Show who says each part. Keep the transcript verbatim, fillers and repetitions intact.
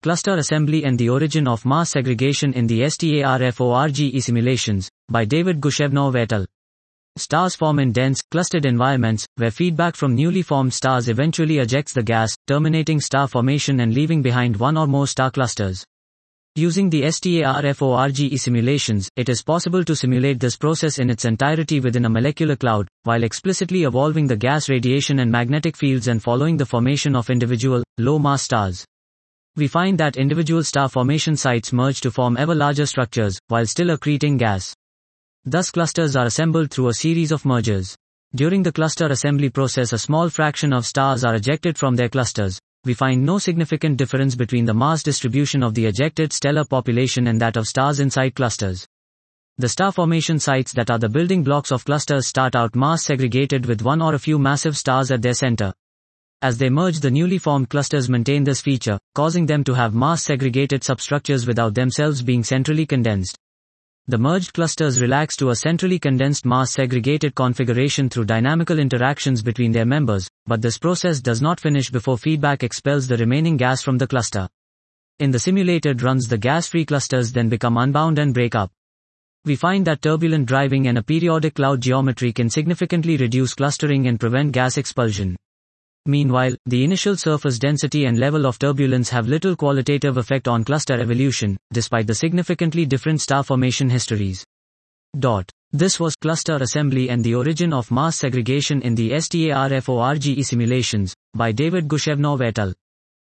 Speaker 1: Cluster Assembly and the Origin of Mass Segregation in the STARFORGE Simulations, by David Gushevnov et al. Stars form in dense, clustered environments, where feedback from newly formed stars eventually ejects the gas, terminating star formation and leaving behind one or more star clusters. Using the STARFORGE simulations, it is possible to simulate this process in its entirety within a molecular cloud, while explicitly evolving the gas radiation and magnetic fields and following the formation of individual, low-mass stars. We find that individual star formation sites merge to form ever larger structures, while still accreting gas. Thus clusters are assembled through a series of mergers. During the cluster assembly process, a small fraction of stars are ejected from their clusters. We find no significant difference between the mass distribution of the ejected stellar population and that of stars inside clusters. The star formation sites that are the building blocks of clusters start out mass segregated with one or a few massive stars at their center. As they merge, the newly formed clusters maintain this feature, causing them to have mass-segregated substructures without themselves being centrally condensed. The merged clusters relax to a centrally condensed mass-segregated configuration through dynamical interactions between their members, but this process does not finish before feedback expels the remaining gas from the cluster. In the simulated runs, the gas-free clusters then become unbound and break up. We find that turbulent driving and a periodic cloud geometry can significantly reduce clustering and prevent gas expulsion. Meanwhile, the initial surface density and level of turbulence have little qualitative effect on cluster evolution, despite the significantly different star formation histories. Dot. This was Cluster Assembly and the Origin of Mass Segregation in the STARFORGE Simulations, by David Gushevnov et al.